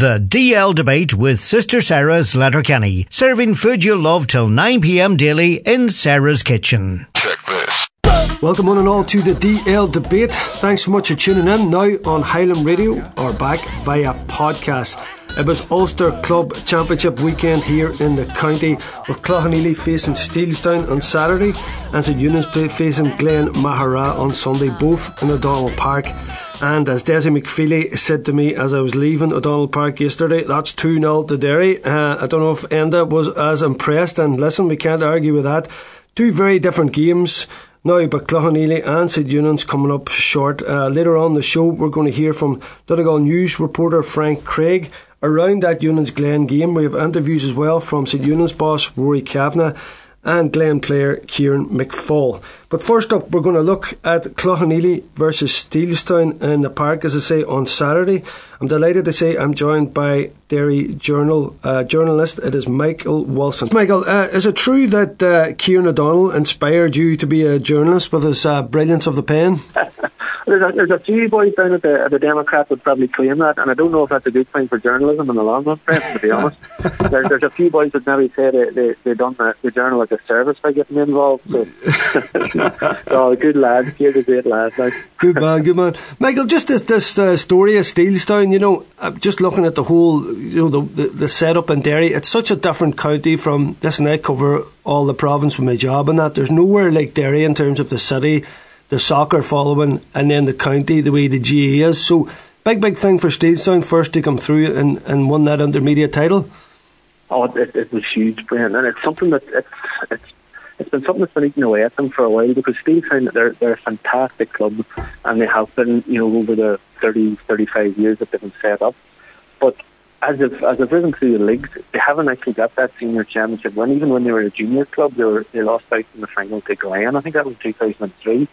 The DL Debate with Sister Sarah's Letterkenny, serving food you'll love till 9 p.m. daily in Sarah's Kitchen. Check this. Welcome one and all to the DL Debate. Thanks so much for tuning in now on Highland Radio or back via podcast. It was Ulster Club Championship weekend here in the county, with Cloughaneely facing Steelstown on Saturday and St Eunan's facing Glen Mahara on Sunday, both in O'Donnell Park. And as Desi McFeely said to me as I was leaving O'Donnell Park yesterday, that's 2-0 to Derry. I don't know if Enda was as impressed, and listen, we can't argue with that. Two very different games now, but Cloughaneely and St Eunan's coming up short. Later on the show, we're going to hear from Donegal News reporter Frank Craig around that Eunan's Glen game. We have interviews as well from St Eunan's boss Rory Kavanagh and Glen player Kieran McFall. But first up, we're going to look at Cloughaneely versus Steelstown in the park, as I say, on Saturday. I'm delighted to say I'm joined by Derry journalist. It is Michael Wilson. Michael, is it true that Kieran O'Donnell inspired you to be a journalist with his brilliance of the pen? There's a few boys down at the Democrat would probably claim that, and I don't know if that's a good thing for journalism in the long run, Brent, to be honest. There's a few boys that maybe say they done the journal a disservice by getting involved. So, so good lad, here's a great lad. Like. Good man. Michael, just this story of Steelstown, you know, just looking at the whole, you know, the setup in Derry, it's such a different county from, listen, I cover all the province with my job and that. There's nowhere like Derry in terms of the city, the soccer following, and then the county, the way the GA is. So big thing for Steelstown first to come through and won that intermediate title. Oh, it was huge, Brian, and it's something that it's been something that's been eating away at them for a while, because Steelstown, they're a fantastic club, and they have been, you know, over the 35 years that they've been set up. But as they've risen through the leagues, they haven't actually got that senior championship win. Even when they were a junior club, they lost out in the final to Glen. I think that was 2003.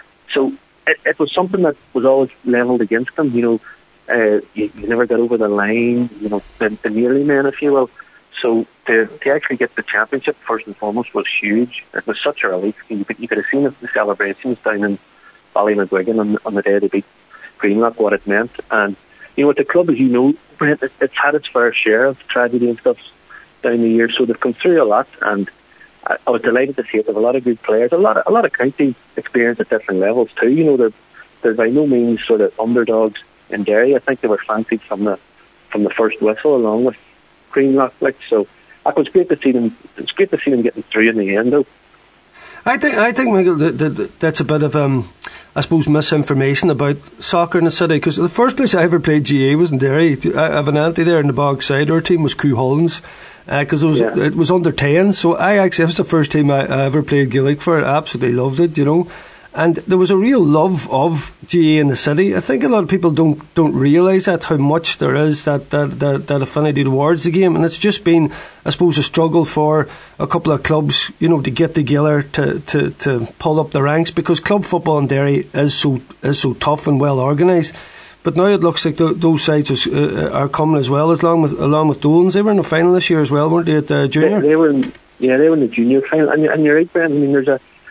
So it was something that was always levelled against them. You know, you never got over the line. You know, the nearly men, if you will. So to actually get the championship first and foremost was huge. It was such a relief. You could have seen the celebrations down in Ballymcguigan on the day they beat Greenlock, what it meant. And you know, with the club, as you know, Brent, it's had its fair share of tragedy and stuff down the years. So they've come through a lot, and I was delighted to see it. They have a lot of good players, a lot of county experience at different levels too. You know, they're by no means sort of underdogs in Derry. I think they were fancied from the first whistle, along with Greenlock. Like, so it was great to see them. It's great to see them getting through in the end, though. I think, Michael, that's a bit of I suppose misinformation about soccer in the city, because the first place I ever played GA was in Derry. I have an auntie there in the Bogside. Our team was Coo Hollins, because it was under 10. So it was the first team I ever played Gaelic for. I absolutely loved it, you know. And there was a real love of GA in the city. I think a lot of people don't realise that, how much there is that affinity towards the game. And it's just been, I suppose, a struggle for a couple of clubs, you know, to get together to pull up the ranks, because club football in Derry is so tough and well organised. But now it looks like those sides are coming as well, along with Dolans. They were in the final this year as well, weren't they, at the junior? They were in the junior final. And you're right, Ben. I mean, there's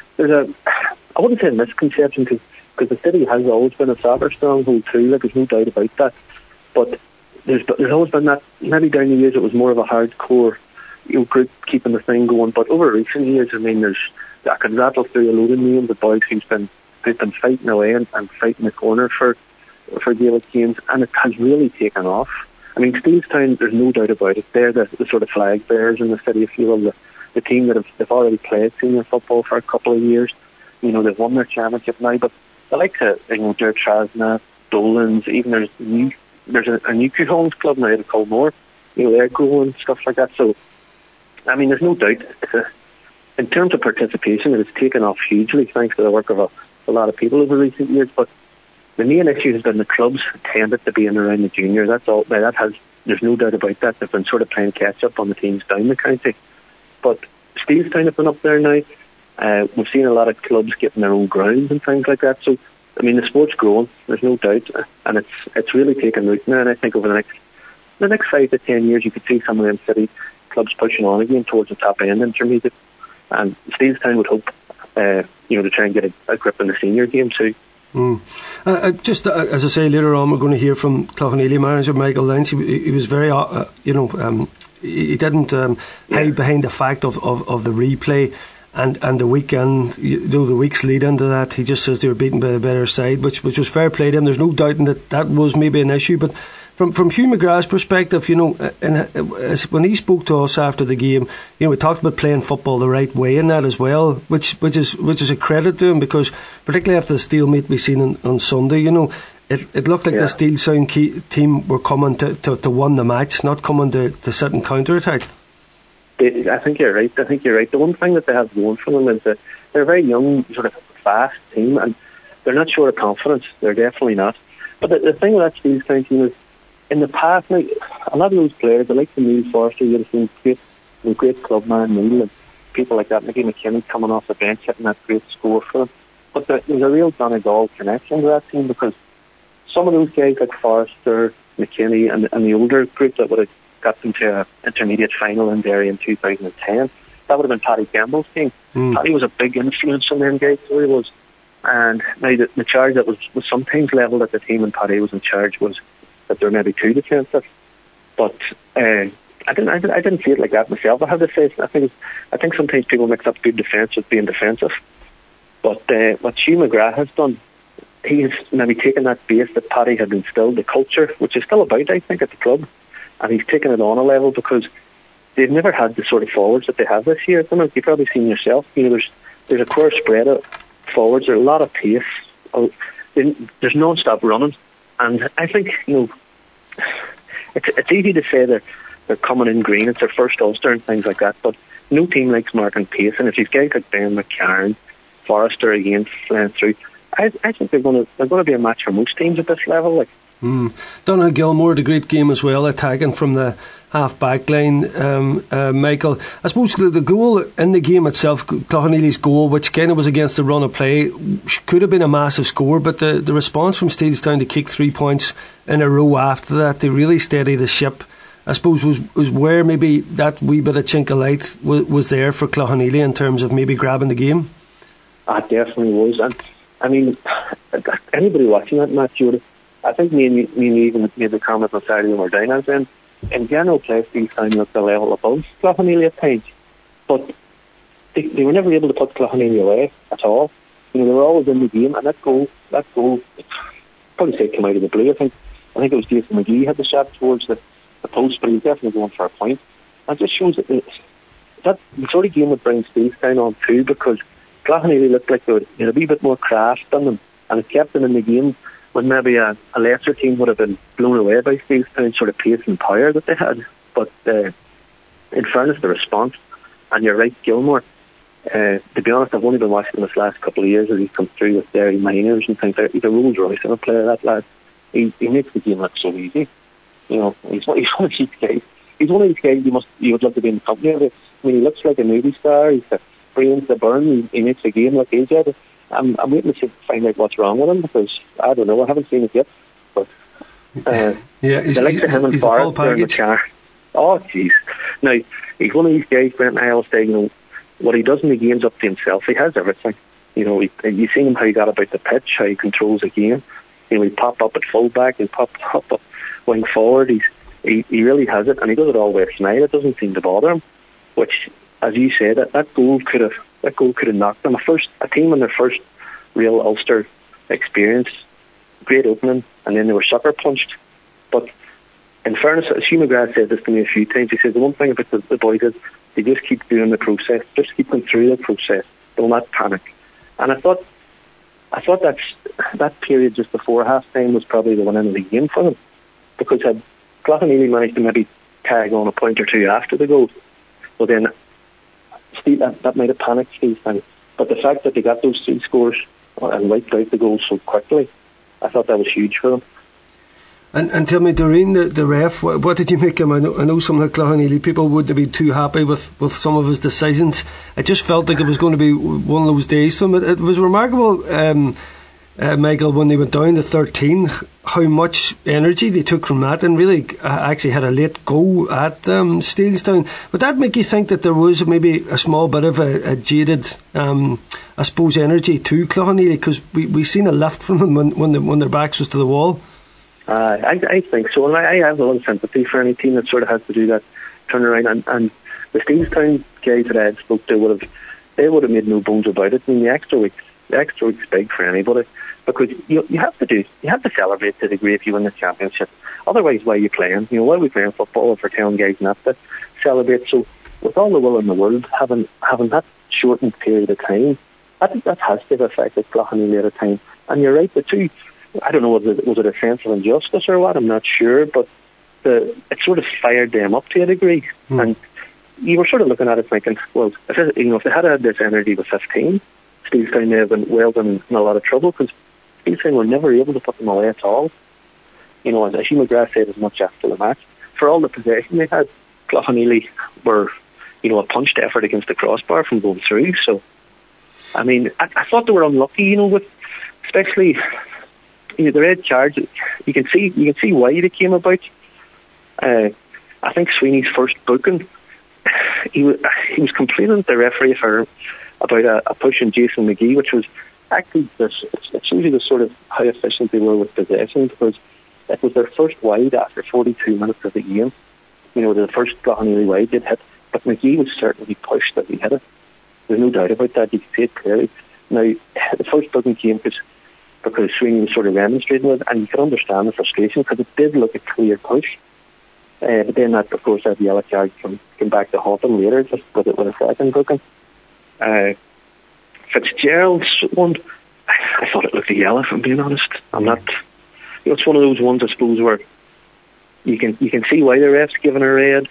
a I wouldn't say a misconception, because the city has always been a soccer stronghold too. Like, there's no doubt about that. But there's always been that. Maybe down the years it was more of a hardcore, you know, group keeping the thing going. But over recent years, I mean, I could rattle through a load of names of boys who've been fighting away and fighting the corner for Gaelic games, and it has really taken off. I mean, Steelstown, there's no doubt about it. They're the sort of flag bearers in the city, if you will. The team that they've already played senior football for a couple of years. You know, they've won their championship now, but the likes of, you know, Ger Trasna, Dolans, even there's a new Coo Hollins club now at Culmore. You know, they're growing, stuff like that. So, I mean, there's no doubt. In terms of participation, it has taken off hugely, thanks to the work of a lot of people over recent years. But the main issue has been the clubs tended to be in around the juniors. That's all. There's no doubt about that. They've been sort of playing catch up on the teams down the county. But Steelstown have been up there now. We've seen a lot of clubs getting their own grounds and things like that. So, I mean, the sport's growing, there's no doubt, and it's really taken root now. And I think over the next 5 to 10 years, you could see some of them city clubs pushing on again towards the top end intermediate. And Steelstown would hope, you know, to try and get a grip in the senior game too. Just as I say, later on we're going to hear from Cloughaneely manager Michael Lynch. He was very, he didn't hide behind the fact of the replay and the weekend, the weeks lead into that. He just says they were beaten by a better side, which was fair play to him. There's no doubting that was maybe an issue, but from Hugh McGrath's perspective, when he spoke to us after the game, we talked about playing football the right way in that as well, which is a credit to him, because particularly after the stalemate we seen on Sunday, it looked like the Steelstown team were coming to win the match, not coming to sit and counter-attack. I think you're right. The one thing that they have going for them is that they're a very young, sort of fast team, and they're not short of confidence. They're definitely not. But the thing with that Steelstown team is, in the past, now, a lot of those players, the likes of Neil Forster, you would have seen great clubman Neil and people like that, Mickey McKinnon coming off the bench hitting that great score for them. But there's a real Donegal connection to that team, because some of those guys like Forster, McKinney and the older group that would have got them to an intermediate final in Derry in 2010, that would have been Paddy Campbell's team. Paddy was a big influence on them guys, so he was. And now the charge that was sometimes levelled at the team when Paddy was in charge was that they're maybe too defensive, but I didn't see it like that myself. I have to say, I think sometimes people mix up good defence with being defensive. But what Hugh McGrath has done, he has maybe taken that base that Paddy had instilled, the culture, which is still about, I think, at the club, and he's taken it on a level, because they've never had the sort of forwards that they have this year. I don't know if you've probably seen yourself. There's a queer spread of forwards. There's a lot of pace. There's non-stop running. And I think, it's easy to say they're coming in green, it's their first Ulster and things like that, but no team likes marking pace, and if you've guys like Ben McCarron, Forrester again flying through, I think they're going to be a match for most teams at this level. Donald Gilmore, the great game as well, attacking from the half-back line. Michael, I suppose the goal in the game itself, Cloughaneely's goal, which kind of was against the run of play, could have been a massive score, but the response from Steelstown to kick 3 points in a row after that, to really steady the ship, I suppose was where maybe that wee bit of chink of light was there for Cloughaneely in terms of maybe grabbing the game. It definitely was. And I mean, anybody watching that match, I think me and you even made the comment on Saturday when we were down, as in general play, Steelstown looked a level above Cloughaneely at times, but they were never able to put Cloughaneely away at all. They were always in the game, and that goal probably say came out of the blue. I think it was Jason McGee had the shot towards the post, but he was definitely going for a point. That just shows that the sort of game would bring Steelstown on too, because Cloughaneely looked like they had a wee bit more craft on them, and it kept them in the game when maybe a lesser team would have been blown away by Steelstown sort of pace and power that they had. But in fairness, the response, and you're right, Gilmore, to be honest, I've only been watching him this last couple of years as he's come through with Derry Miners and things like that. He's a Rolls Royce of a player, that lad. He makes the game look so easy. He's one of these guys. He's one of these guys you would love to be in the company of. I mean, he looks like a movie star. He's got brains to burn. He makes the game look easy. I'm waiting to find out what's wrong with him, because I don't know. I haven't seen it yet. But he's him and full package. Oh, jeez. Now, he's one of these guys, Brent and I always say, what he does in the game's up to himself. He has everything. You've seen him how he got about the pitch, how he controls the game. He pop up at fullback, he pop up at wing forward. He really has it, and he does it all with a smile. It doesn't seem to bother him. Which, as you said, that goal could have knocked them. A team in their first real Ulster experience, great opening, and then they were sucker punched. But in fairness, as Hugh McGrath said this to me a few times, he said the one thing about the boys is they just keep doing the process, just keep going through the process. They'll not panic. And I thought that period just before half time was probably the one end of the game for them, because had Cloughaneely managed to maybe tag on a point or two after the goal, well then that might have panicked Steelstown. But the fact that they got those 3 scores and wiped out the goals so quickly, I thought that was huge for them. And tell me, Doreen, the ref, what did you make of him? I know some of the Cloughaneely people wouldn't be too happy with some of his decisions. It just felt like it was going to be one of those days for him. It was remarkable. Michael, when they went down to 13, how much energy they took from that, and really actually had a late go at Steelstown. Would that make you think that there was maybe a small bit of a jaded, I suppose, energy to Cloughaneely? Because we seen a lift from them when their backs was to the wall. I think so, and I have a lot of sympathy for any team that sort of has to do that turnaround. And the Steelstown guys that I had spoke to would have made no bones about it. I mean, the extra week's big for anybody, because you have to celebrate to the degree if you win the championship. Otherwise, why are you playing? Why are we playing football if we're telling guys not to celebrate? So, with all the will in the world, having that shortened period of time, that has to have affected Cloughaneely at a time. And you're right, the two, I don't know, was it a sense of injustice or what? I'm not sure, but it sort of fired them up to a degree. And you were sort of looking at it thinking, well, if they had had this energy with 15, Steelstown may have been in a lot of trouble, because Steelstown were never able to put them away at all. As Hugh McGrath said as much after the match, for all the possession they had, Cloughaneely were, a punched effort against the crossbar from going through. So, I mean, I thought they were unlucky, with especially the red charge. You can see why they came about. I think Sweeney's first booking, he was complaining to the referee about a push on Jason McGee, which was actually it shows you the sort of how efficient they were with possession, because it was their first wide after 42 minutes of the game. The first Cloughaneely wide did hit, but McGee was certainly pushed that he hit it. There's no doubt about that. You can see it clearly. Now, the first booking came because Sweeney was sort of remonstrating with it, and you could understand the frustration, because it did look a clear push. But then that, of course, that yellow card came back to haunt him later, just with a second booking. Fitzgerald's one, I thought it looked a yellow, if I'm being honest. I'm not. It's one of those ones, I suppose, where you can see why the ref's giving a red.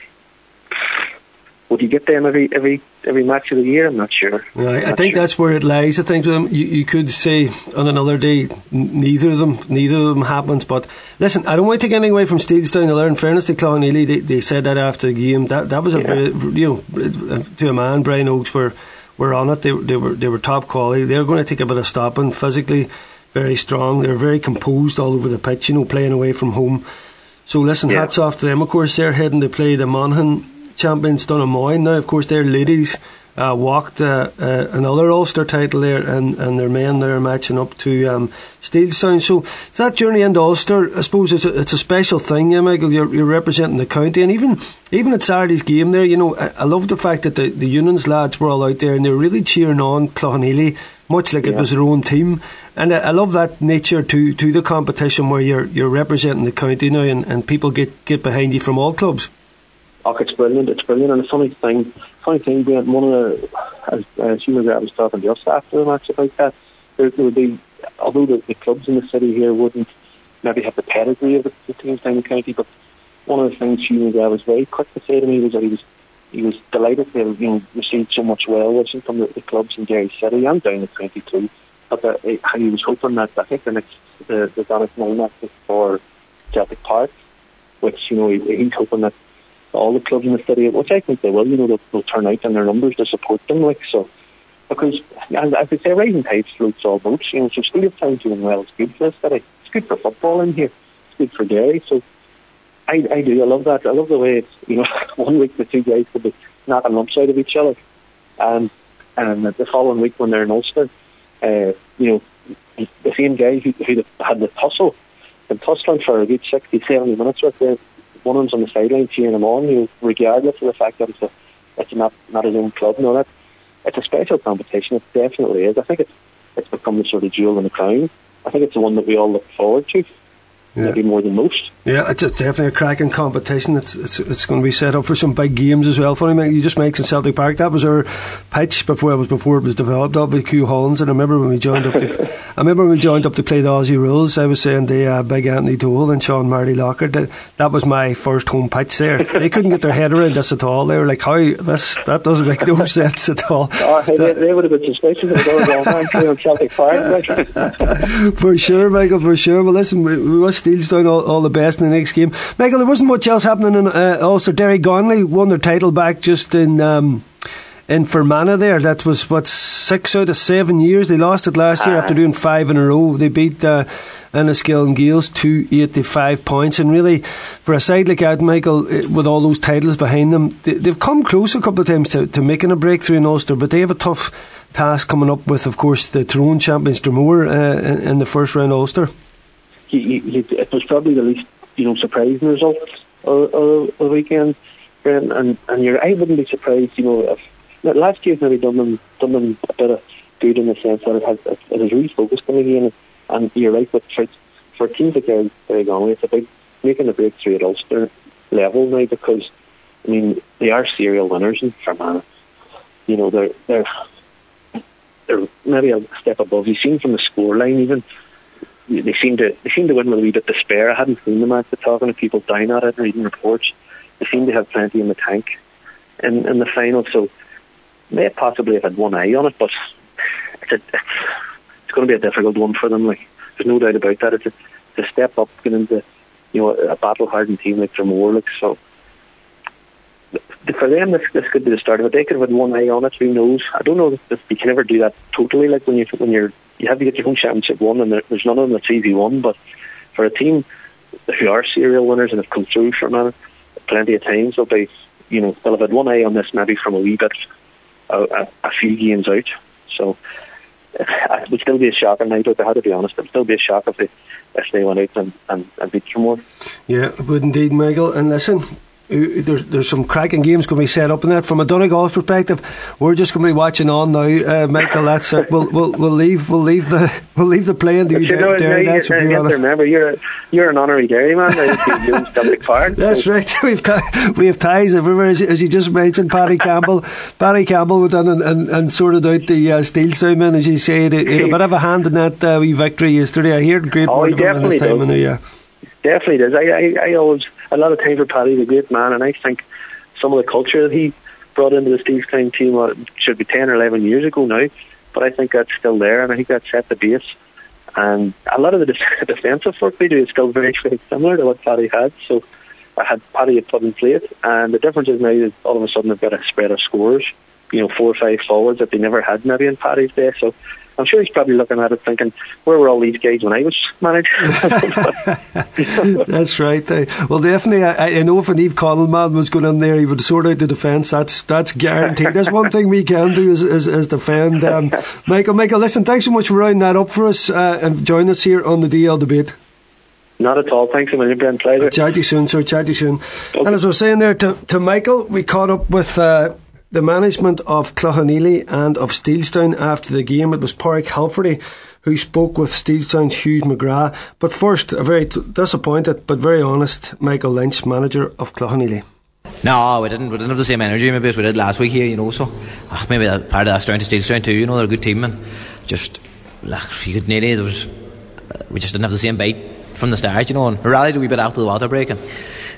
Would you get them every match of the year? I'm not sure. I think that's where it lies. I think you could say on another day neither of them happens. But listen, I don't want to take anything away from Steelstown there. In fairness to Cloughaneely, they said that after the game. That was a very, to a man, Brian Oakes were on it. They were top quality. They were going to take a bit of stopping. Physically very strong. They were very composed all over the pitch. Playing away from home. So listen, hats off to them. Of course, they're heading to play the Monaghan champions Donaghmoyne. Now, of course, their ladies walked another Ulster title there, and their men there matching up to Steelstown. So that journey into Ulster, I suppose, it's a special thing. Michael, you're representing the county, and even at Saturday's game there, I love the fact that the Unions lads were all out there and they were really cheering on Cloughaneely, much like it was their own team. And I love that nature to the competition, where you're representing the county now, and people get behind you from all clubs. Oh, it's brilliant, and the funny thing, Brian, one of the, as Hugh McGrath was talking just after the match about that, there would be, although the clubs in the city here wouldn't maybe have the pedigree of the teams down the county, but one of the things Hugh McGrath was very quick to say to me was that he was delighted to have received so much well-wishing from the clubs in Derry City and down at 22, but he was hoping that, I think the Donaghmoyne match is for Celtic Park, which he's hoping that all the clubs in the city, which I think they will, they'll turn out in their numbers to support them, because as they say, rising tides floats all boats. So Steelstown doing well is good for the city. It's good for football in here. It's good for Derry. So I love that. I love the way it's 1 week the two guys could be knocking lumps out of each other, and the following week when they're in Ulster, the same guy who had the tussle, been tussling for a good 60-70 minutes right there. One of them's on the sideline cheering him on, regardless of the fact that it's not his own club. It's a special competition. It definitely is. I think it's become the sort of jewel in the crown. I think it's the one that we all look forward to. Maybe more than most. Yeah, it's definitely a cracking competition. It's going to be set up for some big games as well. Funny, you just mentioned Celtic Park. That was our pitch before it was developed. Up with Q Hollins, and I remember when we joined up to play the Aussie rules. I was saying to Big Anthony Dole and Sean Marty Lockard that was my first home pitch there. They couldn't get their head around this at all. They were like, that doesn't make no sense at all. They would have been suspicious of it going on Celtic Park. For sure, Michael, for sure. Well, listen, we must Steelstown all the best in the next game. Michael, there wasn't much else happening in Ulster. Derry Gonley won their title back just in Fermanagh there. That was 6 out of 7 years. They lost it last year after doing 5 in a row. They beat Enniskillen Gales 285 points, and really for a side like that, Michael, with all those titles behind them, they've come close a couple of times to making a breakthrough in Ulster, but they have a tough task coming up with, of course, the Tyrone champions Dromore in the first round Ulster. It was probably the least surprising result of the weekend, and I wouldn't be surprised if last year's maybe done them a bit of good in the sense that it has refocused them again. And you're right, but for teams like Derrygonnelly, it's about making a breakthrough at Ulster level now, because they are serial winners in Fermanagh. They're maybe a step above. You've seen from the scoreline even. They seem to win with a wee bit of despair. I hadn't seen them after talking to people down at it and reading reports. They seem to have plenty in the tank in the final, so they possibly have had one eye on it, but it's going to be a difficult one for them. Like, there's no doubt about that. It's a step up getting into a battle-hardened team like Dromore. So for them, this could be the start of it. They could have had one eye on it. Who knows? I don't know if you can ever do that totally. Like when you have to get your home championship won, and there's none of them that's easy won. But for a team who are serial winners and have come through from it plenty of times, they'll have had one eye on this maybe from a wee bit, a few games out. So it would still be a shock, and I have to be honest, it would still be a shock if they went out and beat Dromore. Yeah, it would indeed, Michael. And listen, there's some cracking games going to be set up in that. From a Donegal perspective, we're just going to be watching on now, Michael. That's it. We'll leave the playing to you, Derry. Remember, you're an honorary Derry man. That's right. We have ties everywhere, as you just mentioned. Paddy Campbell went in and sorted out the Steelstown men, as you say. He had a bit of a hand in that wee victory yesterday. I heard great word from him in his time in the Definitely does. I always a lot of time for Paddy, the great man, and I think some of the culture that he brought into the Steelstown team should be 10 or 11 years ago now, but I think that's still there, and I think that set the base. And a lot of the defensive work they do is still very, very similar to what Paddy had. So Paddy had put in place, and the difference is now that all of a sudden they've got a spread of scorers, 4 or 5 forwards that they never had maybe in Paddy's day. So I'm sure he's probably looking at it thinking, where were all these guys when I was manager? That's right. Well, definitely, I know if an Eve Connell man was going in there, he would sort out the defence. That's guaranteed. That's one thing we can do is defend. Michael, listen, thanks so much for rounding that up for us and joining us here on the DL Debate. Not at all. Thanks a million, Brent. Pleasure. Chat to you soon, sir. Chat to you soon. Okay. And as I was saying there to Michael, we caught up with the management of Cloughaneely and of Steelstown after the game. It was Pádraig Halferty who spoke with Steelstown's Hugh McGrath. But first, a very disappointed but very honest Michael Lynch, manager of Cloughaneely. No, we didn't have the same energy maybe as we did last week here, so maybe that part of that's down to Steelstown too, they're a good team, and just you could nearly we just didn't have the same bite from the start, and we rallied a wee bit after the water break, and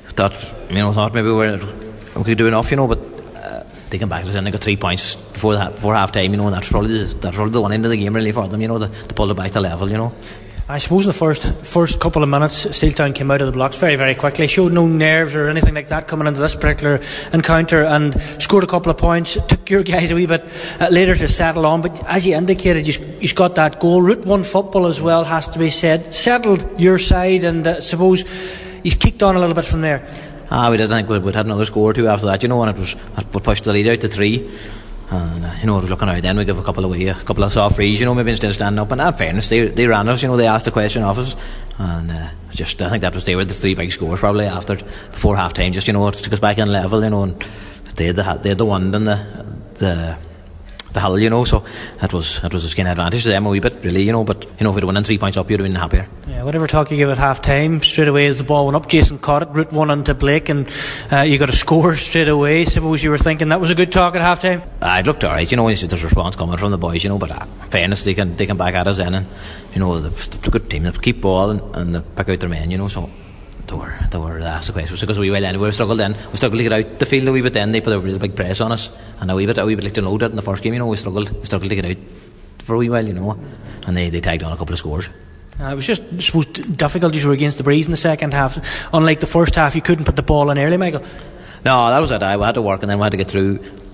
thought maybe we could do enough, but they came back and they got 3 points before half time, and that's probably the one end of the game really for them, to pull it back to level, I suppose in the first couple of minutes, Steelstown came out of the blocks very, very quickly, showed no nerves or anything like that coming into this particular encounter, and scored a couple of points. It took your guys a wee bit later to settle on, but as you indicated, you got that goal. Route 1 football as well has to be said, settled your side, and I suppose he's kicked on a little bit from there. We did. I think we'd had another score or two after that, and we pushed the lead out to 3. And it was looking out then, we give a couple of soft frees, maybe instead of standing up. And in fairness, they ran us, they asked the question of us, and I think that was they were the 3 big scores probably before half time, it took us back in level, and they had the wind and the hill, so that was a kind of advantage to them a wee bit, really, but if we'd won in 3 points up, you'd have been happier. Yeah, whatever talk you give at half time, straight away as the ball went up, Jason caught it, Route 1 onto Blake, and you got a score straight away. Suppose you were thinking that was a good talk at half time? It looked alright, there's a response coming from the boys, but in fairness, they can back at us then, and the good team, they keep ball and they pick out their men, so they were asked the questions because we struggled to get out the field a wee bit. Then they put a really big press on us, and a wee bit like to know that in the first game, we struggled to get out for a wee while, and they tagged on a couple of scores. It was just, I suppose, difficulties were against the breeze in the second half. Unlike the first half, you couldn't put the ball in early, Michael. No, that was it. We had to work, and then we had to get through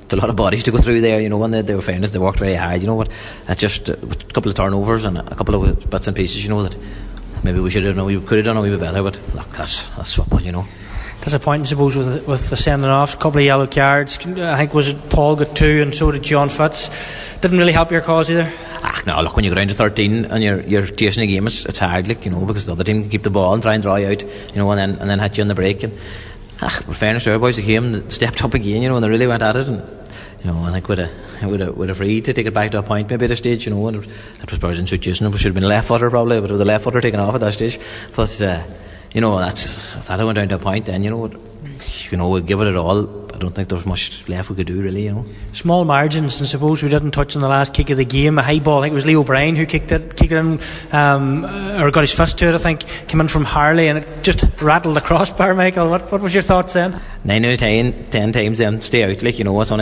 a lot of bodies to go through there, you know, and they were fairness, they worked very hard, you know, but it just with a couple of turnovers and a couple of bits and pieces, you know, that maybe we could have done a wee bit better, but look, that's football, you know. Disappointing, I suppose, with the sending off, a couple of yellow cards. I think was it Paul got 2 and so did John Fitz. Didn't really help your cause either. No, look, when you go down to 13 and you're chasing a game, it's hard, like, you know, because the other team can keep the ball and try and draw you out, you know, and then hit you on the break. And with fairness to our boys, they came, they stepped up again, you know, and they really went at it. And you know, I think would have free to take it back to a point maybe at a stage, you know, and it was probably in suit using it. We should have been a left footer probably, but with the left footer taken off at that stage. But you know, if that went down to a point, then you know, we'd give it all. I don't think there was much left we could do, really, you know. Small margins, and suppose we didn't touch on the last kick of the game, a high ball. I think it was Leo Bryan who kicked it in, or got his fist to it, I think, came in from Harley, and it just rattled the crossbar. Michael, what was your thoughts then? 9 out of 10 times then stay out, like, you know, it's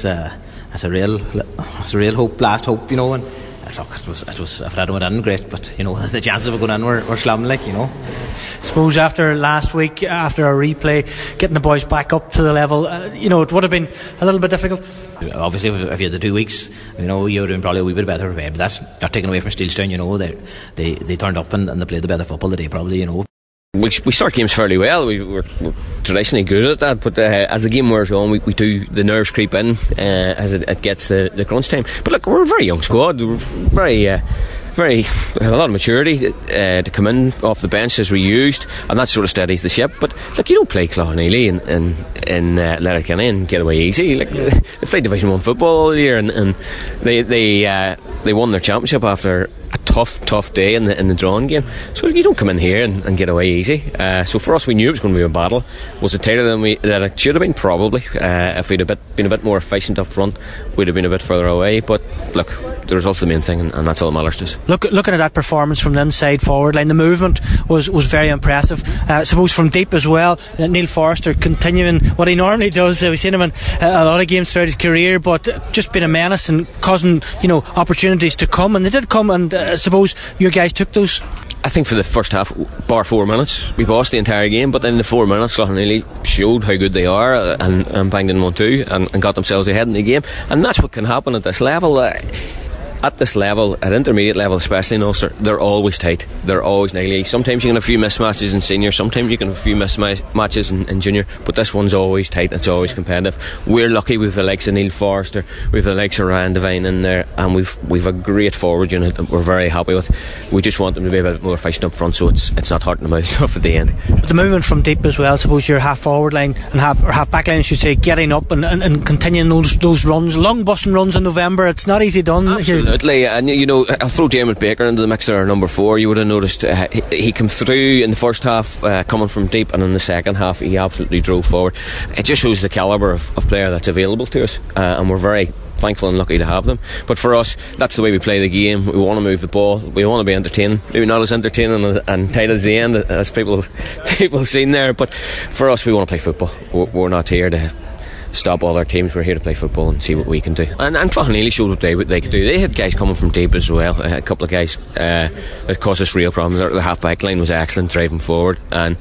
a real hope, last hope, you know. And it was if that went in, great, but you know, the chances of it going in were slim, like, you know. Suppose after last week, after a replay, getting the boys back up to the level, you know, it would have been a little bit difficult. Obviously, if you had the 2 weeks, you know, you would have been probably a wee bit better prepared, but that's not taken away from Steelstown, you know. They turned up and they played the better football today, probably, you know. We start games fairly well. We're traditionally good at that, but as the game wears on, we do, the nerves creep in as it gets the crunch time. But look, we're a very young squad. We're very a lot of maturity to come in off the bench as we used, and that sort of steadies the ship. But look, you don't play Clonneely in Letterkenny and get away easy. Like, they played Division 1 football all year, and they won their championship after a tough day in the drawing game. So you don't come in here and get away easy. So for us, we knew it was going to be a battle. Was it tighter than it should have been? Probably. If we'd been a bit more efficient up front, we'd have been a bit further away. But look, the result's the main thing, and that's all that matters to us. Looking at that performance from the inside forward line, the movement was very impressive. Suppose from deep as well, Neil Forrester continuing what he normally does. We've seen him in a lot of games throughout his career, but just being a menace and causing, you know, opportunities to come, and they did come, and suppose your guys took those. I think for the first half, bar 4 minutes, we bossed the entire game, but in the 4 minutes, Clonneely showed how good they are and banged in 1-2 and got themselves ahead in the game. And that's what can happen at this level. At this level, at intermediate level especially in Ulster, they're always tight, they're always nearly. Sometimes you can have a few mismatches in senior, sometimes you can have a few mismatches in junior, but this one's always tight, it's always competitive. We're lucky with the likes of Neil Forrester, with the likes of Ryan Devine in there, and we've a great forward unit that we're very happy with. We just want them to be a bit more efficient up front, so it's not hurting them out enough at the end. But the movement from deep as well, I suppose your half forward line and half back line, I should say, getting up and continuing those runs, long busting runs in November, it's not easy done. Absolutely, and you know, I'll throw Diarmuid Baker into the mix there, number 4. You would have noticed he came through in the first half coming from deep, and in the second half he absolutely drove forward. It just shows the calibre of player that's available to us, and we're very thankful and lucky to have them. But for us, that's the way we play the game. We want to move the ball, we want to be entertaining, maybe not as entertaining and tight as the end as people seen there, but for us, we want to play football. We're not here to stop all our teams, we're here to play football and see what we can do. And Clonneely showed what they could do. They had guys coming from deep as well, a couple of guys that caused us real problems. Their half back line was excellent, driving forward, and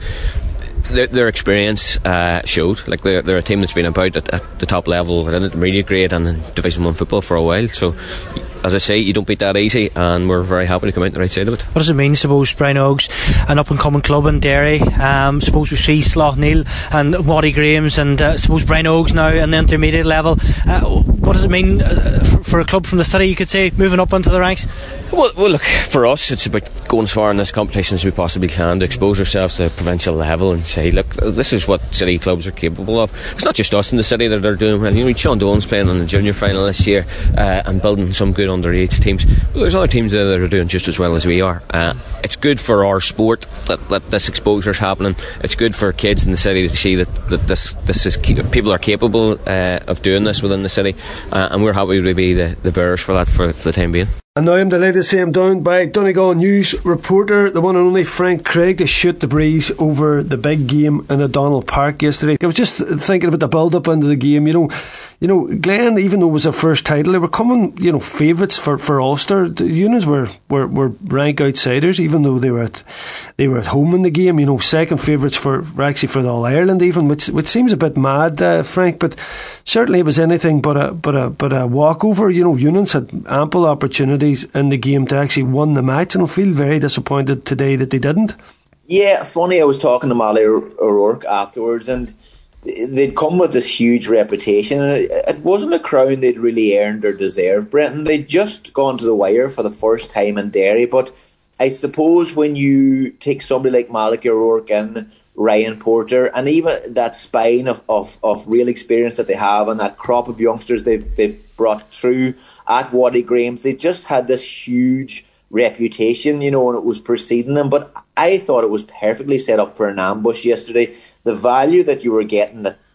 their experience showed. Like, they're a team that's been about at the top level, at intermediate grade and in Division 1 football for a while. So, as I say, you don't beat that easy, and we're very happy to come out the right side of it. What does it mean, suppose, Brian Oaks, an up and coming club in Derry? Suppose we see Slough Neil and Waddy Graham's, and suppose Brian Oaks now in the intermediate level. What does it mean for a club from the city, you could say, moving up into the ranks? Well, look, for us, it's about going as far in this competition as we possibly can to expose ourselves to provincial level and say, look, this is what city clubs are capable of. It's not just us in the city that are doing well. You know, Sean Dolan's playing in the junior final this year and building some good underage teams, but there's other teams that are doing just as well as we are. It's good for our sport that this exposure is happening. It's good for kids in the city to see that this is people are capable of doing this within the city, and we're happy to be the bearers for that for the time being. And now I'm delighted to say I'm joined by Donegal News reporter, the one and only Frank Craig, to shoot the breeze over the big game in O'Donnell Park yesterday. I was just thinking about the build-up into the game. You know, Glen, even though it was their first title, they were coming, favourites for Ulster. The Unions were rank outsiders, even though they were at home in the game. Second favourites for the All Ireland, even, which seems a bit mad, Frank. But certainly it was anything but a walkover. Unions had ample opportunities in the game to actually win the match, and I feel very disappointed today that they didn't. Yeah, funny, I was talking to Molly O'Rourke afterwards, and they'd come with this huge reputation, and it wasn't a crown they'd really earned or deserved, Brenton. They'd just gone to the wire for the first time in Derry, but I suppose when you take somebody like Malachy O'Rourke and Ryan Porter, and even that spine of real experience that they have, and that crop of youngsters they've brought through at Waddy Graham's, they just had this huge reputation, and it was preceding them. But I thought it was perfectly set up for an ambush yesterday. The value that you were getting at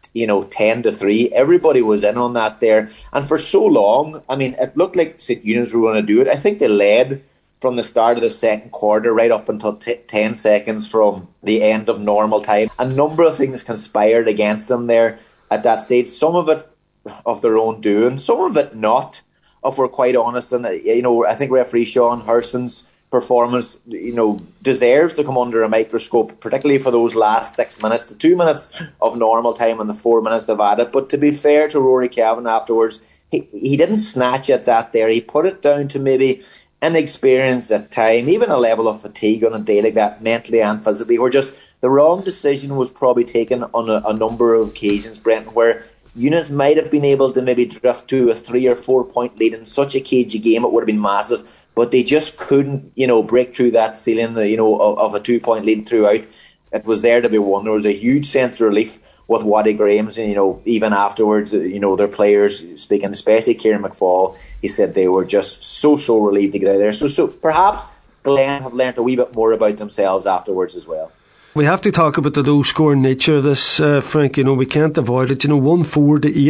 10-3, everybody was in on that there, and for so long, I mean, it looked like St Unions were going to do it. I think they led from the start of the second quarter right up until 10 seconds from the end of normal time. A number of things conspired against them there at that stage, some of it of their own doing, some of it not, if we're quite honest. And I think referee Sean Hurston's performance deserves to come under a microscope, particularly for those last 6 minutes, the 2 minutes of normal time and the 4 minutes of added. But to be fair to Rory Cavan afterwards, he didn't snatch at that there. He put it down to maybe inexperience at time, even a level of fatigue on a day like that, mentally and physically, where just the wrong decision was probably taken on a number of occasions, Brent, where Unions might have been able to maybe drift to a 3 or 4 point lead in such a cagey game. It would have been massive, but they just couldn't, break through that ceiling, of a 2 point lead throughout. It was there to be won. There was a huge sense of relief with Waddy Graham's, and even afterwards, their players speaking, especially Kieran McFall, he said they were just so relieved to get out of there. So perhaps Glen have learnt a wee bit more about themselves afterwards as well. We have to talk about the low scoring nature of this, Frank. We can't avoid it. 1-4 to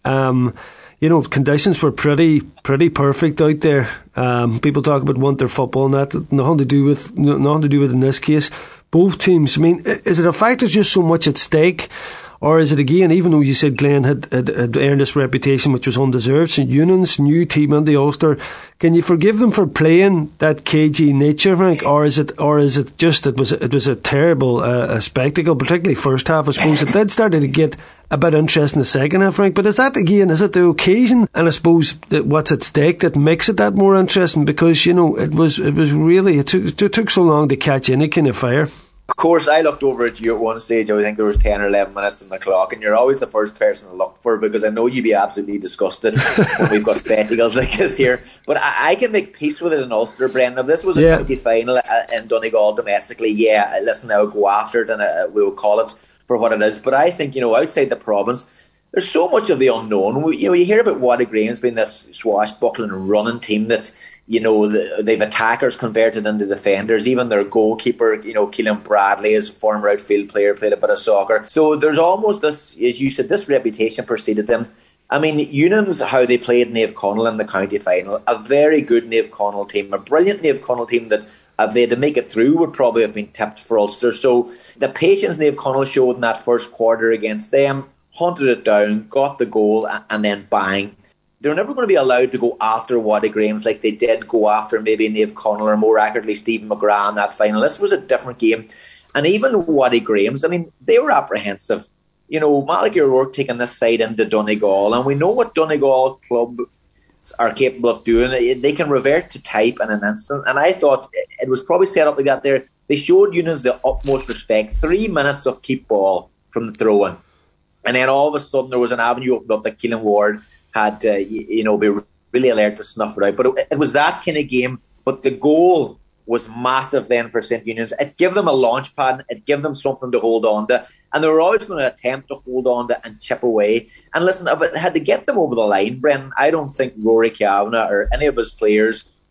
8. Conditions were pretty perfect out there. People talk about winter football and that, nothing to do with in this case. Both teams, I mean, is it a fact there's just so much at stake? Or is it, again, even though you said Glen had earned this reputation which was undeserved, St Unions, new team in the Ulster, can you forgive them for playing that cagey nature, Frank? Or is it just it was a terrible spectacle, particularly first half? I suppose it did start to get a bit interesting the second half, Frank. But is it the occasion, and I suppose that what's at stake that makes it that more interesting? Because it was really it took so long to catch any kind of fire. Of course, I looked over at you at one stage. I think there was 10 or 11 minutes on the clock, and you're always the first person to look for, because I know you'd be absolutely disgusted when we've got spectacles like this here. But I can make peace with it in Ulster, Brendan. If this was a county final in Donegal domestically, listen, I would go after it, and we would call it for what it is. But I think, outside the province, there's so much of the unknown. You hear about Waddy Graham's being this swashbuckling running team that, they've attackers converted into defenders. Even their goalkeeper, Keelan Bradley, is a former outfield player, played a bit of soccer. So there's almost this, as you said, this reputation preceded them. I mean, Unions, how they played Naomh Conaill in the county final, a very good Naomh Conaill team, a brilliant Naomh Conaill team that, if they had to make it through, would probably have been tipped for Ulster. So the patience Naomh Conaill showed in that first quarter against them, hunted it down, got the goal, and then bang. They're never going to be allowed to go after Waddy Graham's like they did go after maybe Naomh Conaill, or more accurately Stephen McGrath in that final. This was a different game. And even Waddy Graham's, I mean, they were apprehensive. Malachy O'Rourke taking this side into Donegal, and we know what Donegal clubs are capable of doing. They can revert to type in an instant. And I thought it was probably set up like that there. They showed Unions the utmost respect. 3 minutes of keep ball from the throw-in. And then all of a sudden there was an avenue opened up that Keelan Ward had to, be really alert to snuff it out. But it was that kind of game. But the goal was massive then for St Unions. It gave them a launch pad. It gave them something to hold on to. And they were always going to attempt to hold on to and chip away. And listen, if it had to get them over the line, Brendan, I don't think Rory Kavanagh or any of his players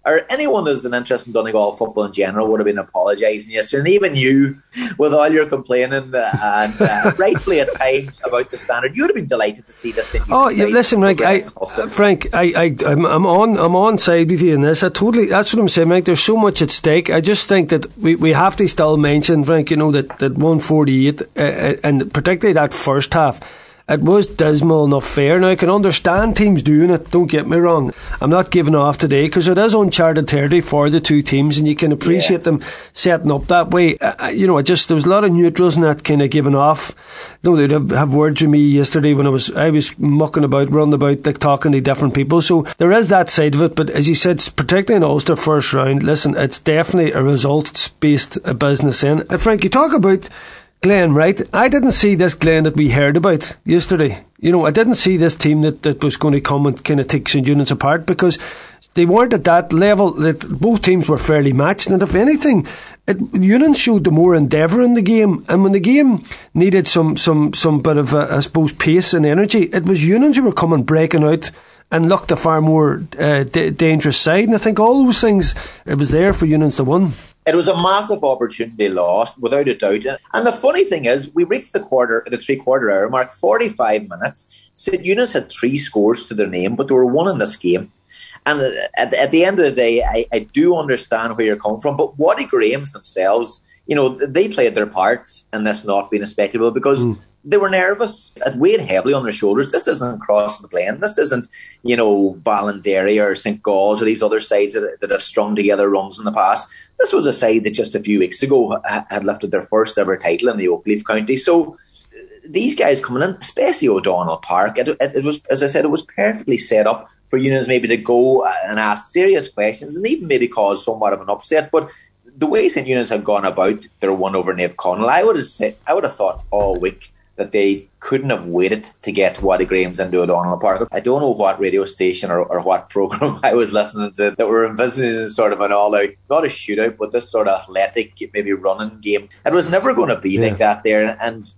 or anyone who's an interest in Donegal football in general would have been apologising yesterday, and even you, with all your complaining and rightfully at times about the standard, you would have been delighted to see this. Listen, Frank, I'm on side with you in this. That's what I'm saying, Frank. There's so much at stake. I just think that we have to still mention, Frank, that 148, and particularly that first half, it was dismal enough fair. Now, I can understand teams doing it, don't get me wrong. I'm not giving off today because it is uncharted territory for the two teams, and you can appreciate them setting up that way. There was a lot of neutrals in that kind of giving off. They'd have words with me yesterday when I was mucking about, running about, like talking to different people. So there is that side of it, but as you said, particularly in Ulster first round, listen, it's definitely a results-based business in. Frank, you talk about Glen, right? I didn't see this Glen that we heard about yesterday. I didn't see this team that was going to come and kind of take St Eunan's apart, because they weren't at that level. That both teams were fairly matched, and if anything, Eunans showed the more endeavour in the game. And when the game needed some bit of, I suppose, pace and energy, it was Eunans who were coming breaking out and looked a far more dangerous side. And I think all those things, it was there for Eunans to win. It was a massive opportunity lost, without a doubt. And the funny thing is, we reached the 3/4 hour mark, 45 minutes. St Eunans had 3 scores to their name, but they were won in this game. And at the end of the day, I do understand where you're coming from. But Waddy Graham's themselves, they played their part in this not being a spectacle, because they were nervous. It weighed heavily on their shoulders. This isn't Crossmaglen. This isn't, Ballinderry or St Galls or these other sides that have strung together runs in the past. This was a side that just a few weeks ago had lifted their first ever title in the Oakleaf County. So these guys coming in, especially O'Donnell Park, it was, as I said, it was perfectly set up for Eunans maybe to go and ask serious questions and even maybe cause somewhat of an upset. But the way St Eunans had gone about their win over Naomh Conaill, I would have thought all week that they couldn't have waited to get Waddy Graham's into O'Donnell Park. I don't know what radio station or what programme I was listening to that were envisaging sort of an all-out, not a shootout, but this sort of athletic, maybe running game. It was never going to be like that there. And,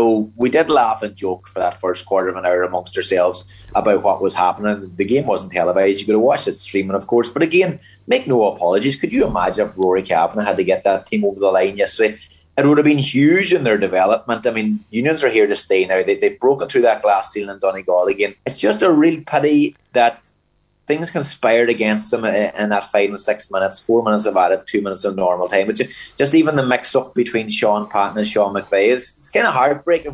we did laugh and joke for that first quarter of an hour amongst ourselves about what was happening. The game wasn't televised. You could have watched it streaming, of course. But again, make no apologies. Could you imagine if Rory Kavanagh had to get that team over the line yesterday? It would have been huge in their development. I mean, Eunans are here to stay now. They've broken through that glass ceiling in Donegal again. It's just a real pity that things conspired against them in that final 6 minutes. 4 minutes of added, 2 minutes of normal time. But just even the mix-up between Sean Patton and Sean McVeigh it's kind of heartbreaking,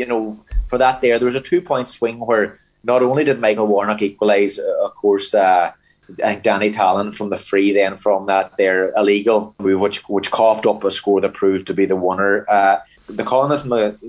for that there. There was a 2-point swing where not only did Michael Warnock equalise, of course, I think Danny Tallon from the free then from that there illegal, which coughed up a score that proved to be the winner. The Connacht,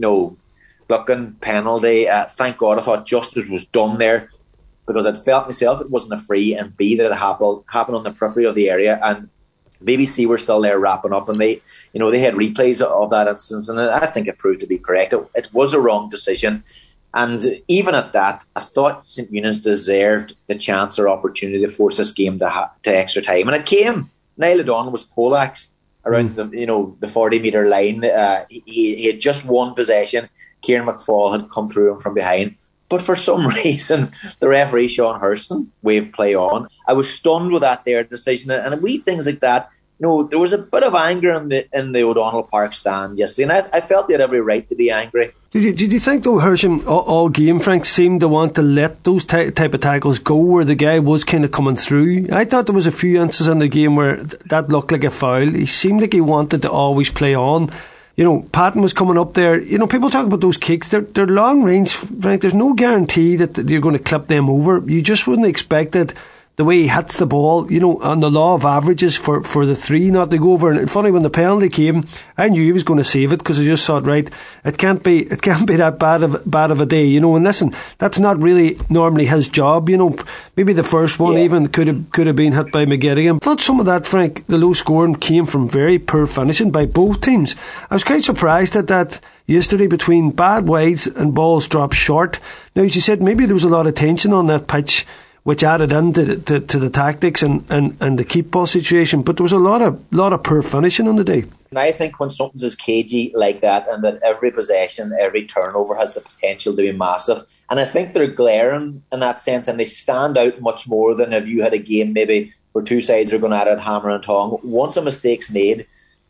looking penalty. Thank God I thought justice was done there, because I'd felt myself it wasn't a free, and B, that it happened on the periphery of the area, and BBC were still there wrapping up, and they had replays of that instance, and I think it proved to be correct. It was a wrong decision. And even at that, I thought St Eunan's deserved the chance or opportunity to force this game to extra time. And it came. Niall O'Donnell was poleaxed around the 40-metre line. He had just one possession. Kieran McFall had come through him from behind. But for some reason, the referee, Sean Hurston, waved play on. I was stunned with that there decision. And wee things like that, there was a bit of anger in the O'Donnell Park stand yesterday, and I felt they had every right to be angry. Did you think, though, Hersham, all game, Frank, seemed to want to let those type of tackles go where the guy was kind of coming through? I thought there was a few instances in the game where that looked like a foul. He seemed like he wanted to always play on. Patton was coming up there. People talk about those kicks. They're long range, Frank. There's no guarantee that you're going to clip them over. You just wouldn't expect it. The way he hits the ball, on the law of averages for the three not to go over. And funny, when the penalty came, I knew he was going to save it, because I just thought, right, it can't be that bad of a day, And listen, that's not really normally his job, Maybe the first one even could have been hit by McGettigan. I thought some of that, Frank, the low scoring came from very poor finishing by both teams. I was quite surprised at that yesterday, between bad wides and balls dropped short. Now, as you said, maybe there was a lot of tension on that pitch, which added into to the tactics and the keep ball situation. But there was a lot of poor finishing on the day. And I think when something's as cagey like that, and that every possession, every turnover has the potential to be massive, and I think they're glaring in that sense, and they stand out much more than if you had a game maybe where two sides are going at it hammer and tong. Once a mistake's made,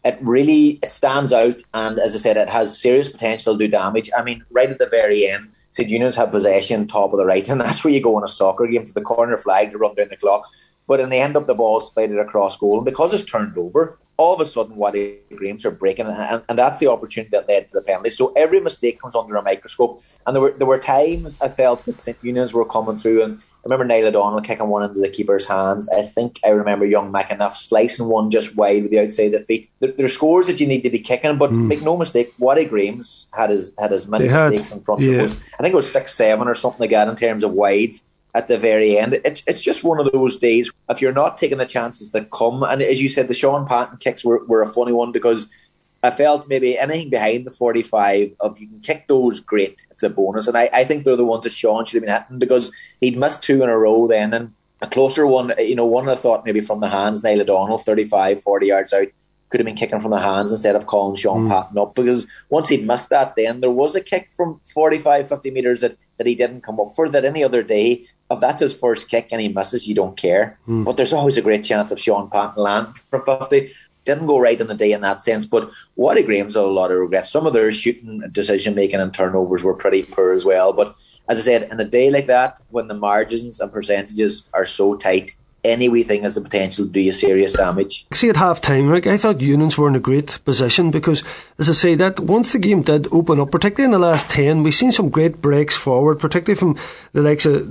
it stands out, and as I said, it has serious potential to do damage. I mean, right at the very end, St Eunan's have possession top of the right, and that's where you go in a soccer game, to the corner flag to run down the clock. But in the end up, the ball slided across goal, and because it's turned over, all of a sudden Waddy Grahams are breaking, and that's the opportunity that led to the penalty. So every mistake comes under a microscope, and there were times I felt that St Eunan's were coming through, and I remember Niall O'Donnell kicking one into the keeper's hands. I remember young McAnuff slicing one just wide with the outside of the feet. There are scores that you need to be kicking, but make no mistake, Waddy Grahams had as many mistakes in front of us. I think it was 6-7 or something like that in terms of wides at the very end. It's just one of those days, if you're not taking the chances that come, and as you said, the Sean Patton kicks were a funny one, because I felt maybe anything behind the 45, if you can kick those, great, it's a bonus. And I think they're the ones that Sean should have been hitting, because he'd missed 2 in a row then, and a closer one, one I thought maybe from the hands, Niall O'Donnell, 35, 40 yards out, could have been kicking from the hands instead of calling Sean Patton up, because once he'd missed that, then there was a kick from 45, 50 metres that he didn't come up for, that any other day, if that's his first kick and he misses, you don't care. But there's always a great chance of Sean Patton land from 50. Didn't go right on the day in that sense, but Waddy Grahams had a lot of regrets. Some of their shooting, decision making and turnovers were pretty poor as well. But as I said, in a day like that, when the margins and percentages are so tight, any wee thing has the potential to do you serious damage. See, at half time, Rick, I thought Eunan's were in a great position, because, as I say, that once the game did open up, particularly in the last 10, we've seen some great breaks forward, particularly from the likes of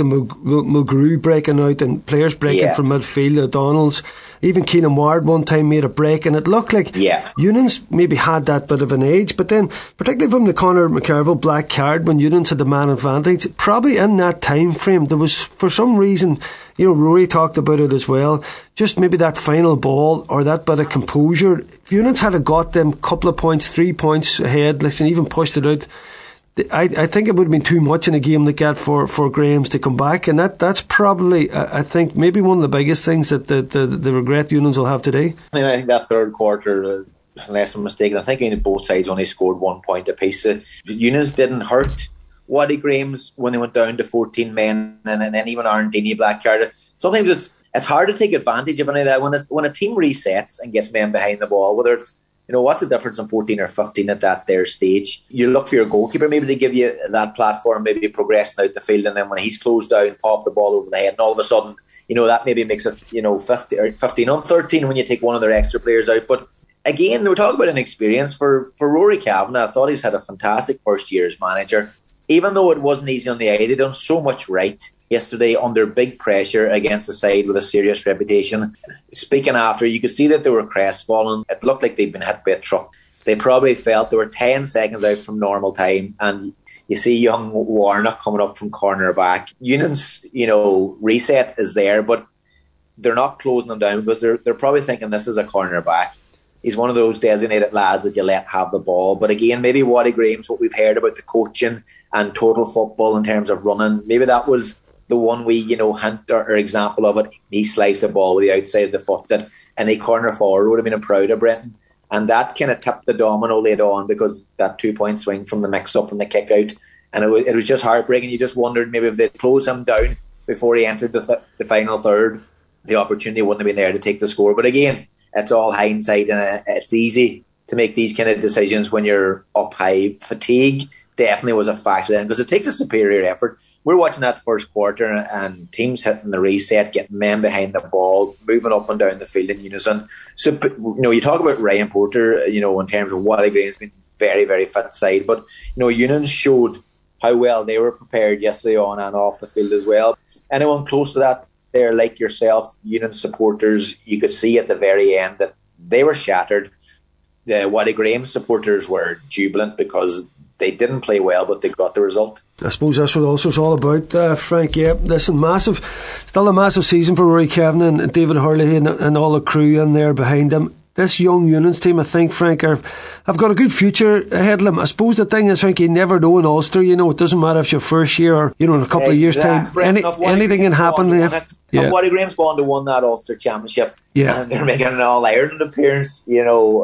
Mulgrew breaking out and players breaking from midfield. O'Donnell's, even Keenan Ward one time made a break, and it looked like Eunan's maybe had that bit of an edge. But then, particularly from the Conor McCarville black card, when Eunan's had the man advantage, probably in that time frame, there was, for some reason, Rory talked about it as well, just maybe that final ball or that bit of composure. If Eunan's had got them couple of points, 3 points ahead, and even pushed it out, I think it would have been too much in a game like that for Grahams to come back, and that's probably, I think, maybe one of the biggest things that the regret Eunan's will have today. I think that third quarter, unless I'm mistaken, I think both sides only scored 1 point apiece. Eunan's didn't hurt Waddy Grahams when they went down to 14 men, and then even Arndini black card. Sometimes it's hard to take advantage of any of that when a team resets and gets men behind the ball. Whether it's, what's the difference in 14 or 15 at that their stage? You look for your goalkeeper maybe to give you that platform, maybe progressing out the field, and then when he's closed down, pop the ball over the head, and all of a sudden, that maybe makes it 50 or 15 on 13 when you take one of their extra players out. But again, we're talking about an experience for Rory Kavanagh. I thought he's had a fantastic first year as manager. Even though it wasn't easy on the eye, they done so much right yesterday under big pressure against a side with a serious reputation. Speaking after, you could see that they were crestfallen. It looked like they'd been hit by a truck. They probably felt they were 10 seconds out from normal time, and you see young Warnock coming up from cornerback. Eunan's, reset is there, but they're not closing them down, because they're probably thinking this is a cornerback. He's one of those designated lads that you let have the ball. But again, maybe Waddy Grahams, what we've heard about the coaching and total football in terms of running, maybe that was the one wee, hint or example of it. He sliced the ball with the outside of the foot that any corner forward would have been proud of Brenton. And that kind of tipped the domino later on, because that 2 point swing from the mix-up and the kick-out. And it was just heartbreaking. You just wondered maybe if they'd close him down before he entered the final third, the opportunity wouldn't have been there to take the score. But again, it's all hindsight, and it's easy to make these kind of decisions when you're up high. Fatigue definitely was a factor then, because it takes a superior effort. We're watching that first quarter, and teams hitting the reset, getting men behind the ball, moving up and down the field in unison. So, you talk about Ryan Porter, in terms of Waddy Grahams been very, very fit side, but Eunan's showed how well they were prepared yesterday on and off the field as well. Anyone close to that there, like yourself, Eunan's supporters, you could see at the very end that they were shattered. The Waddy Grahams supporters were jubilant because they didn't play well, but they got the result. I suppose that's what also it's all about, Frank. Yeah, listen, still a massive season for Rory Kavanagh and David Hurley and all the crew in there behind him. This young Eunan's team, I think, Frank, have got a good future ahead of them. I suppose the thing is, Frank, you never know in Ulster. It doesn't matter if it's your first year or in a couple of years' time. Anything can happen. Yeah. And Waddy Graham's gone to win that Ulster Championship, and they're making an All-Ireland appearance, in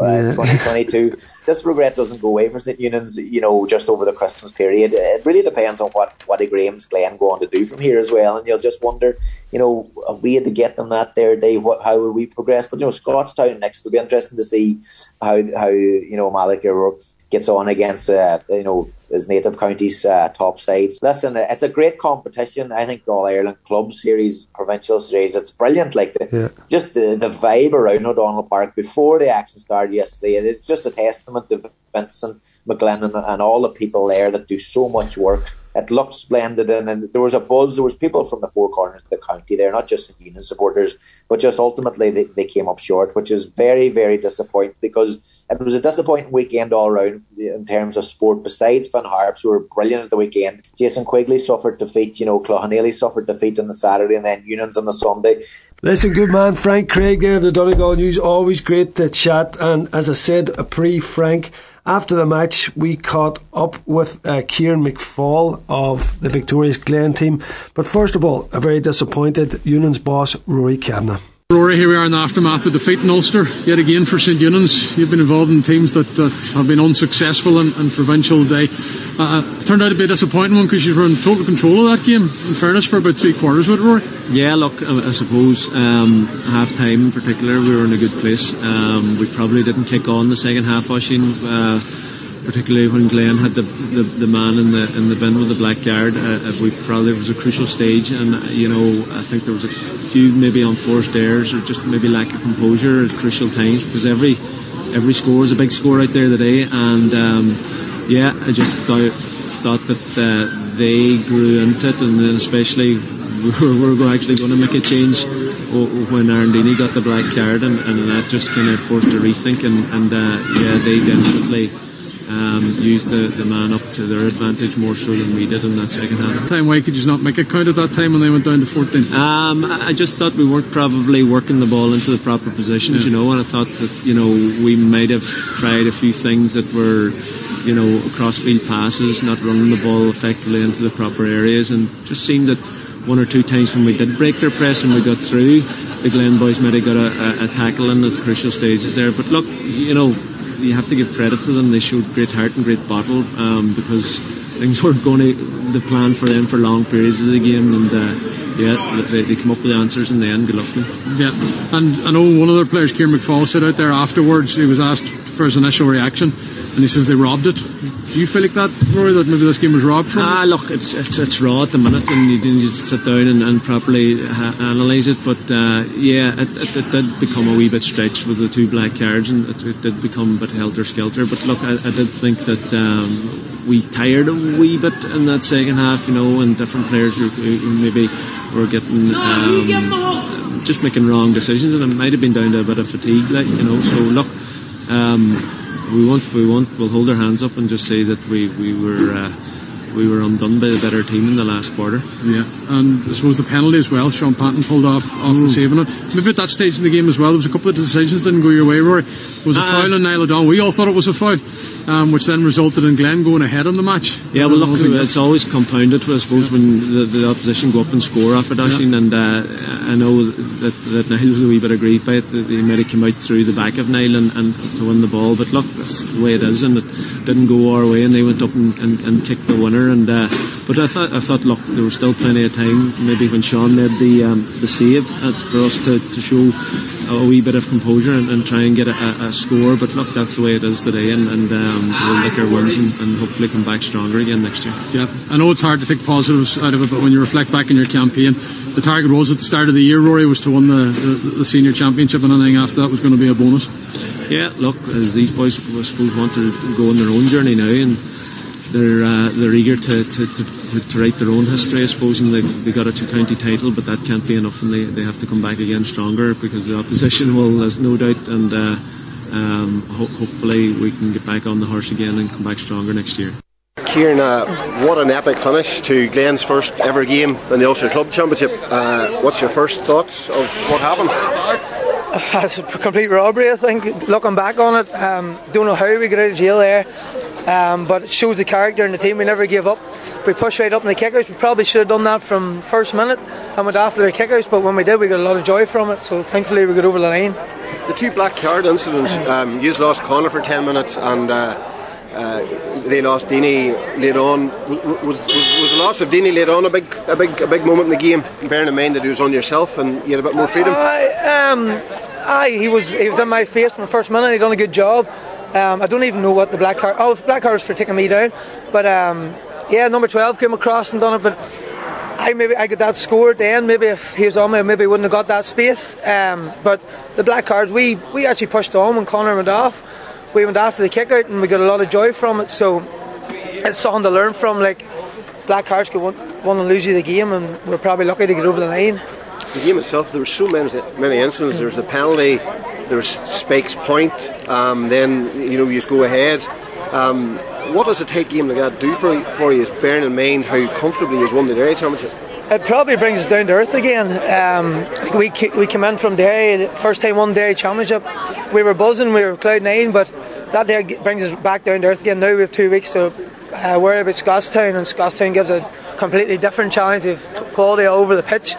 2022. This regret doesn't go away for St Eunan's, just over the Christmas period. It really depends on what Waddy Graham's Glen go on to do from here as well, and you'll just wonder, if we had to get them that their day, how would we progress? But Scottstown next, it'll be interesting to see how Malachy O'Rourke gets on against his native county's top sides. Listen, it's a great competition. I think the All-Ireland Club Series, Provincial Series, it's brilliant. Just the vibe around O'Donnell Park before the action started yesterday. It's just a testament to Vincent McGlennon and all the people there that do so much work. It looked splendid, and there was a buzz. There was people from the four corners of the county there, not just St Eunan's supporters, but just ultimately they came up short, which is very, very disappointing, because it was a disappointing weekend all round in terms of sport. Besides Finn Harps, who were brilliant at the weekend, Jason Quigley suffered defeat, Cloughanelly suffered defeat on the Saturday, and then Eunan's on the Sunday. Listen, good man, Frank Craig there of the Donegal News. Always great to chat, and as I said, Frank, after the match, we caught up with Kieran McFall of the victorious Glen team. But first of all, a very disappointed Eunan's boss, Rory Kavanagh. Rory, here we are in the aftermath of defeat in Ulster, yet again for St Eunan's. You've been involved in teams that have been unsuccessful in Provincial Day. Turned out to be a disappointing one, because you were in total control of that game, in fairness, for about 3/4 of it, Rory. Yeah, look, I suppose half time in particular we were in a good place. We probably didn't kick on the second half, Oisín, particularly when Glen had the man in the bin with the black card. It was a crucial stage, and I think there was a few maybe unforced errors, or just maybe lack of composure at crucial times, because every score is a big score out there today, and I just thought that they grew into it, and then especially we're actually going to make a change when Arndini got the black card, and that just kind of forced a rethink, and they definitely used the man up to their advantage more so than we did in that second half. Why could you not make a count at that time when they went down to 14? I just thought we weren't probably working the ball into the proper positions, and I thought that we might have tried a few things that were cross field passes, not running the ball effectively into the proper areas, and just seemed that one or two times when we did break their press and we got through, the Glen boys might have got a tackle in at crucial stages there. But look, you have to give credit to them. They showed great heart and great bottle, because things weren't going to plan for them for long periods of the game, and they come up with answers in the end. Good luck to them. Yeah, and I know one of their players, Kieran McFall, said out there afterwards, he was asked for his initial reaction, and he says they robbed it. Do you feel like that, Rory, that maybe this game was robbed from us? Look, it's raw at the minute, and you need to sit down and properly analyse it. But it did become a wee bit stretched with the two black cards, and it did become a bit helter-skelter. But look, I did think that we tired a wee bit in that second half, and different players who maybe were getting just making wrong decisions, and it might have been down to a bit of fatigue, So look. We'll hold our hands up and just say that we were undone by the better team in the last quarter. Yeah, and I suppose the penalty as well, Sean Patton pulled off the saving it. Maybe at that stage in the game as well, there was a couple of decisions didn't go your way, Rory. It was a foul on Niall O'Donnell. We all thought it was a foul, which then resulted in Glen going ahead in the match. Yeah, well look, it's always compounded, I suppose, when the opposition go up and score off it, Oisín, and I know that Niall was a wee bit aggrieved by it, that he might have come out through the back of Niall and to win the ball, but look, that's the way it is, and it didn't go our way, and they went up and kicked the winner, and but I thought look, there was still plenty of time, maybe when Sean made the save, for us to show a wee bit of composure and try and get a score, but look, that's the way it is today, and we'll lick our wins and hopefully come back stronger again next year. Yeah, I know it's hard to take positives out of it, but when you reflect back on your campaign, the target was at the start of the year, Rory, was to win the senior championship, and anything after that was going to be a bonus. Yeah, look, as these boys, I suppose, want to go on their own journey now, and they're eager to write their own history, I suppose, and they got a two-county title, but that can't be enough, and they have to come back again stronger, because the opposition will, there's no doubt, and hopefully we can get back on the horse again and come back stronger next year. Kieran, what an epic finish to Glen's first ever game in the Ulster Club Championship. What's your first thoughts of what happened? It's a complete robbery, I think. Looking back on it, don't know how we got out of jail there. but it shows the character in the team. We never gave up. We pushed right up in the kickouts. We probably should have done that from first minute and went after their kickouts, but when we did, we got a lot of joy from it, so thankfully we got over the line. The 2 black card incidents, you lost Connor for 10 minutes and they lost Deeney late on. Was the loss of Deeney late on a big moment in the game, bearing in mind that he was on yourself and you had a bit more freedom? He was in my face from the first minute. He done a good job. I don't even know what the black card. Oh, the black card was for taking me down. But number 12 came across and done it. But I got that score then. Maybe if he was on me, maybe wouldn't have got that space. But the black cards, we actually pushed on when Connor went off. We went after the kick out and we got a lot of joy from it. So it's something to learn from. Like, black cards could want to lose you the game, and we're probably lucky to get over the line. The game itself, there were so many incidents. There was the penalty, there was Spike's point, then you just go ahead. What does a tight game like that do for you, bearing in mind how comfortably you've won the Derry Championship? It probably brings us down to earth again. We came in from Derry, the first time won Derry Championship. We were buzzing, we were cloud 9, but that day brings us back down to earth again. Now we have 2 weeks to worry about Scotstown, and Scotstown gives a completely different challenge. They've quality all over the pitch.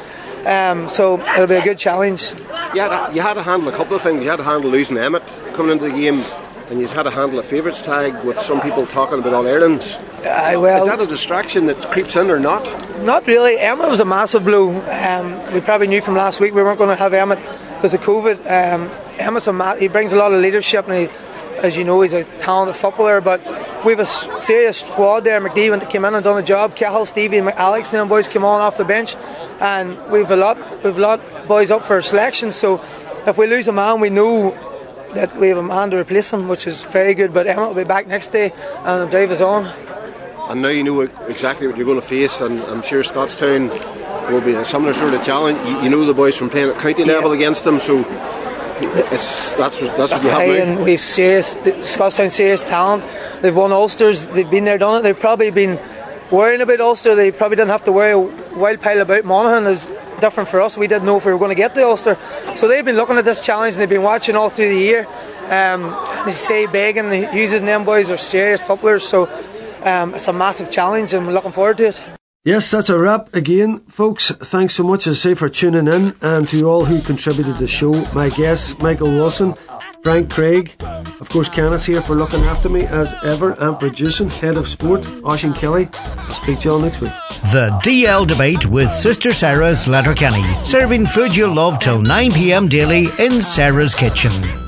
So it'll be a good challenge. You had to handle a couple of things. You had to handle losing Emmett coming into the game, and you had to handle a favourites tag with some people talking about All-Irelands. Is that a distraction that creeps in or not? Not really. Emmett was a massive blow. We probably knew from last week we weren't going to have Emmett because of COVID. Emmett's he brings a lot of leadership, and as you know, he's a talented footballer, but we have a serious squad there. McDee came in and done a job. Cahill, Stevie and Alex and them boys came on off the bench, and we've a lot of boys up for selection. So if we lose a man, we know that we have a man to replace him, which is very good. But Emmett will be back next day and drive us on. And now you know exactly what you're going to face, and I'm sure Scotstown will be a similar sort of challenge. You know the boys from playing at county level against them, so that's what you have now. And we've Scotstown serious talent. They've won Ulsters, they've been there, done it. They've probably been worrying about Ulster. They probably didn't have to worry a wild pile about Monaghan. Is different for us. We didn't know if we were going to get to Ulster, so they've been looking at this challenge and they've been watching all through the year. And you say Began, Hughes and them boys are serious footballers, so it's a massive challenge and we're looking forward to it. Yes, that's a wrap again, folks. Thanks so much, as I say, for tuning in, and to all who contributed to the show. My guests, Michael Wilson, Frank Craig, of course Kenneth's here for looking after me as ever, and producing, head of sport, Oisín Kelly. I'll speak to you all next week. The DL Debate with Sister Sarah's Letterkenny, serving food you'll love till 9 p.m. daily in Sarah's Kitchen.